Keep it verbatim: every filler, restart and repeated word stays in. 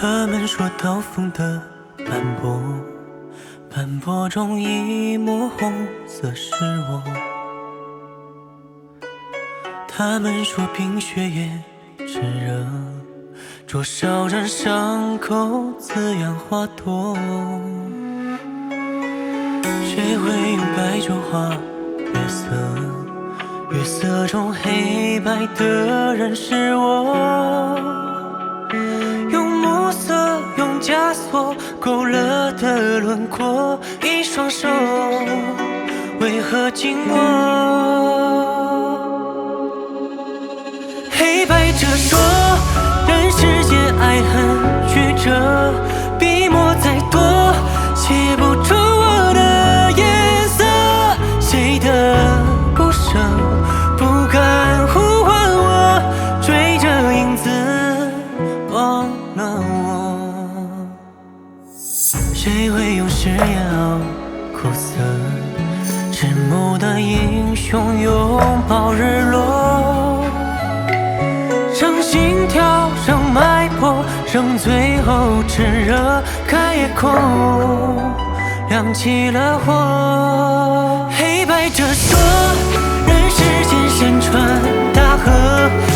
他们说刀锋的斑驳，斑驳中一抹红色是我。他们说冰雪也炙热，灼烧着伤口，滋养花朵。谁会用白粥画月色？月色中黑白的人是我。用暮色，用枷锁勾勒的轮廓，一双手为何紧握？黑白着说，人世间爱恨曲折，笔墨再多，写不出我的颜色。谁的不舍，不敢呼唤我，追着影子忘了我。谁会用誓言熬苦涩？迟暮的英雄拥抱日落，让心跳，让脉搏，让最后炙热开夜空，亮起了火。黑白着说，人世间山川大河。